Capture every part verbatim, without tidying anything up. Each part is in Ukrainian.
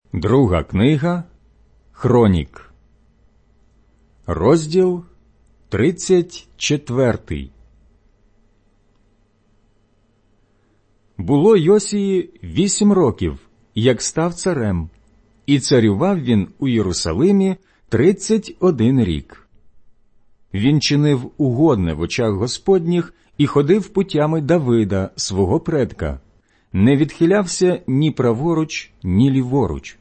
Друга книга Хронік, розділ тридцять четвертий. Було Йосії вісім років, як став царем, і царював він у Єрусалимі тридцять один рік. Він чинив угодне в очах Господніх і ходив путями Давида, свого предка, не відхилявся ні праворуч, ні ліворуч.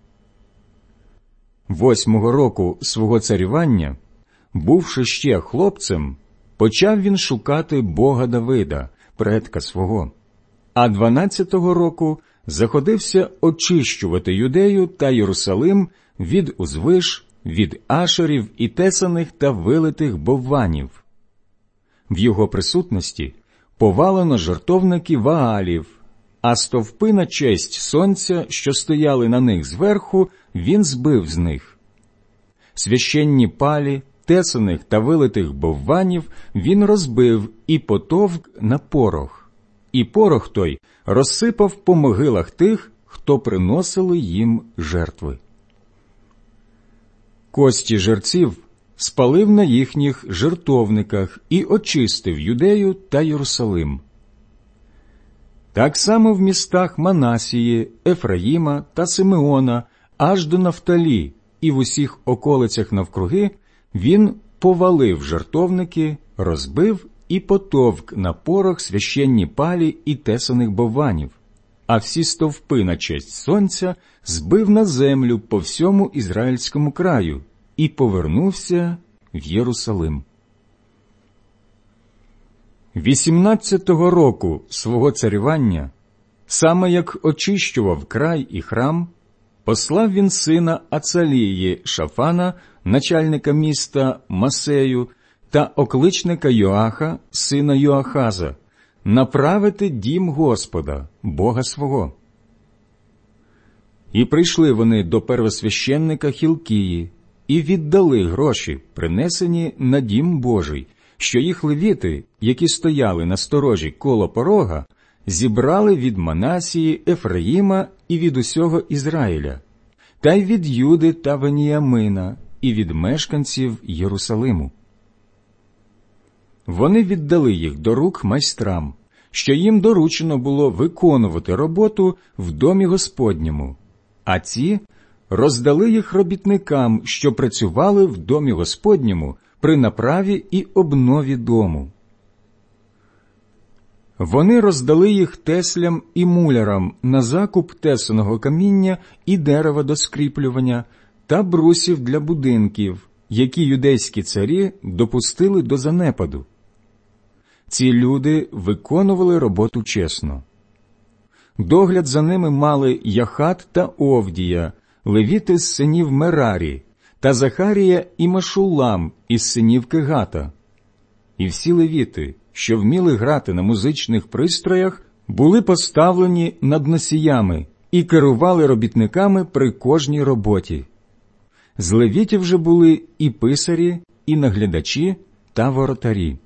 Восьмого року свого царювання, бувши ще хлопцем, почав він шукати Бога Давида, предка свого, а дванадцятого року заходився очищувати Юдею та Єрусалим від узвиш, від ашерів і тесаних та вилитих бовванів. В його присутності повалено жертовники Ваалів, а стовпи на честь сонця, що стояли на них зверху, він збив з них. Священні палі, тесаних та вилитих бовванів він розбив і потовк на порох, і порох той розсипав по могилах тих, хто приносили їм жертви. Кості жерців спалив на їхніх жертовниках і очистив Юдею та Єрусалим. Так само в містах Манасії, Ефраїма та Симеона, аж до Нафталі, і в усіх околицях навкруги він повалив жертовники, розбив і потовк на порох священні палі і тесаних бовванів, а всі стовпи на честь сонця збив на землю по всьому ізраїльському краю і повернувся в Єрусалим. Вісімнадцятого року свого царювання, саме як очищував край і храм, послав він сина Ацалії Шафана, начальника міста Масею, та окличника Йоаха, сина Йоахаза, направити дім Господа, Бога свого. І прийшли вони до первосвященника Хілкії і віддали гроші, принесені на дім Божий, що їх левіти, які стояли на сторожі коло порога, зібрали від Манасії, Ефраїма і від усього Ізраїля, та й від Юди та Веніямина, і від мешканців Єрусалиму. Вони віддали їх до рук майстрам, що їм доручено було виконувати роботу в домі Господньому, а ці роздали їх робітникам, що працювали в домі Господньому при направі і обнові дому. Вони роздали їх теслям і мулярам на закуп тесаного каміння і дерева до скріплювання та брусів для будинків, які юдейські царі допустили до занепаду. Ці люди виконували роботу чесно. Догляд за ними мали Яхат та Овдія, левіти з синів Мерарі, та Захарія і Машулам із синів Кегата. І всі левіти, що вміли грати на музичних пристроях, були поставлені над носіями і керували робітниками при кожній роботі. З левітів же були і писарі, і наглядачі та воротарі.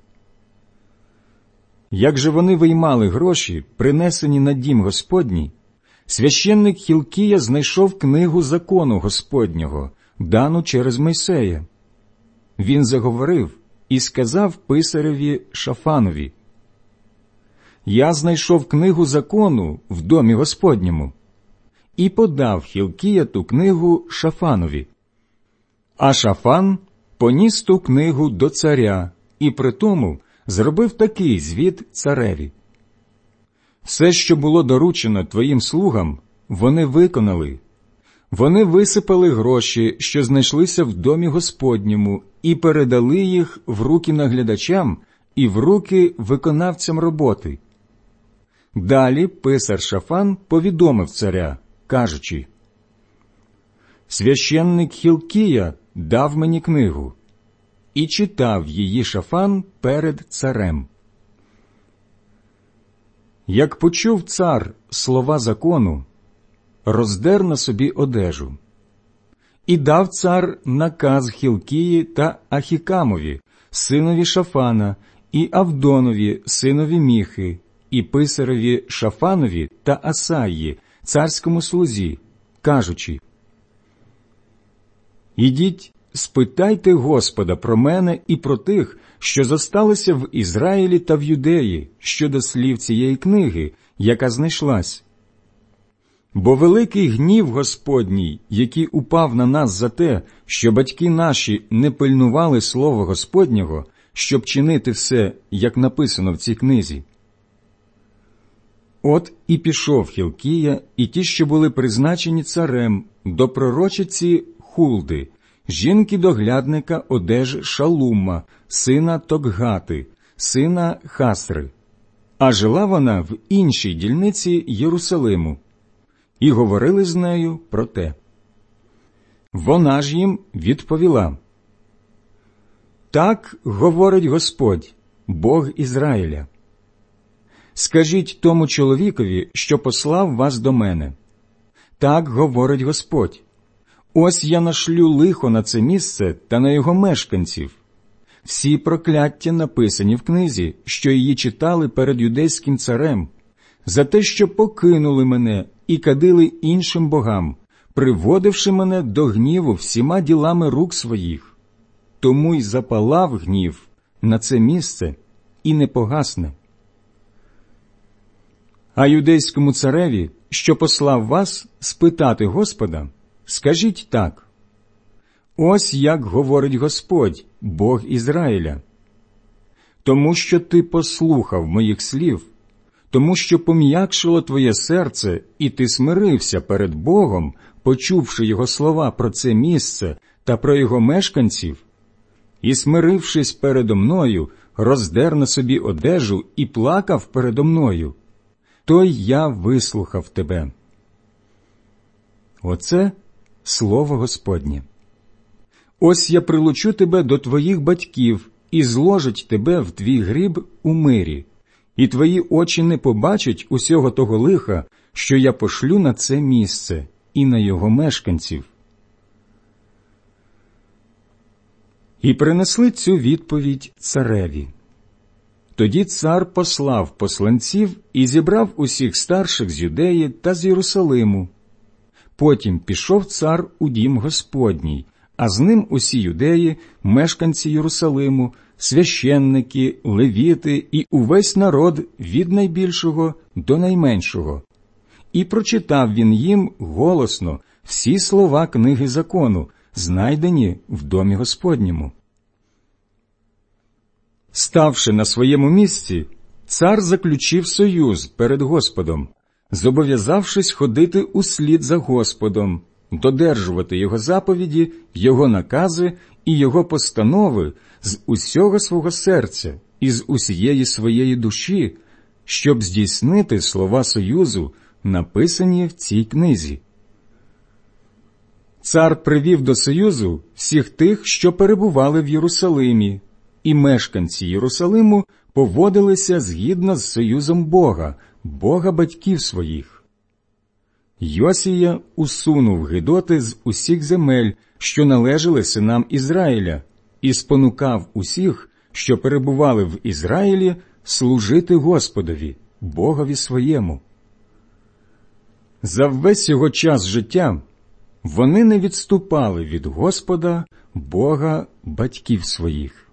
Як же вони виймали гроші, принесені на дім Господній, священник Хілкія знайшов книгу закону Господнього, дану через Мойсея. Він заговорив і сказав писареві Шафанові: «Я знайшов книгу закону в домі Господньому». І подав Хілкія ту книгу Шафанові. А Шафан поніс ту книгу до царя і притому зробив такий звіт цареві: «Все, що було доручено твоїм слугам, вони виконали. Вони висипали гроші, що знайшлися в домі Господньому, і передали їх в руки наглядачам і в руки виконавцям роботи». Далі писар Шафан повідомив царя, кажучи: «Священник Хілкія дав мені книгу». І читав її Шафан перед царем. Як почув цар слова закону, роздер на собі одежу. І дав цар наказ Хілкії та Ахікамові, синові Шафана, і Авдонові, синові Міхи, і писареві Шафанові та Асаї, царському слузі, кажучи: «Ідіть, спитайте Господа про мене і про тих, що зосталися в Ізраїлі та в Юдеї щодо слів цієї книги, яка знайшлась. Бо великий гнів Господній, який упав на нас за те, що батьки наші не пильнували слова Господнього, щоб чинити все, як написано в цій книзі». От і пішов Хілкія і ті, що були призначені царем, до пророчиці Хулди, жінки-доглядника одежі Шалума, сина Токгати, сина Хасри. А жила вона в іншій дільниці Єрусалиму. І говорили з нею про те. Вона ж їм відповіла: «Так говорить Господь, Бог Ізраїля. Скажіть тому чоловікові, що послав вас до мене. Так говорить Господь. Ось я нашлю лихо на це місце та на його мешканців. Всі прокляття написані в книзі, що її читали перед юдейським царем, за те, що покинули мене і кадили іншим богам, приводивши мене до гніву всіма ділами рук своїх. Тому й запалав гнів на це місце і не погасне. А юдейському цареві, що послав вас спитати Господа, скажіть так: ось як говорить Господь, Бог Ізраїля. Тому що ти послухав моїх слів, тому що пом'якшило твоє серце, і ти смирився перед Богом, почувши його слова про це місце та про його мешканців, і, смирившись передо мною, роздер на собі одежу і плакав передо мною, то й я вислухав тебе». Оце слово Господнє. «Ось я прилучу тебе до твоїх батьків і зложить тебе в твій гріб у мирі, і твої очі не побачать усього того лиха, що я пошлю на це місце і на його мешканців». І принесли цю відповідь цареві. Тоді цар послав посланців і зібрав усіх старших з Юдеї та з Єрусалиму. Потім пішов цар у дім Господній, а з ним усі юдеї, мешканці Єрусалиму, священники, левіти і увесь народ від найбільшого до найменшого. І прочитав він їм голосно всі слова книги закону, знайдені в домі Господньому. Ставши на своєму місці, цар заключив союз перед Господом, зобов'язавшись ходити услід за Господом, додержувати його заповіді, його накази і його постанови з усього свого серця і з усієї своєї душі, щоб здійснити слова союзу, написані в цій книзі. Цар привів до союзу всіх тих, що перебували в Єрусалимі, і мешканці Єрусалиму поводилися згідно з союзом Бога, Бога батьків своїх. Йосія усунув гидоти з усіх земель, що належали синам Ізраїля, і спонукав усіх, що перебували в Ізраїлі, служити Господові, Богові своєму. За весь його час життя вони не відступали від Господа, Бога батьків своїх.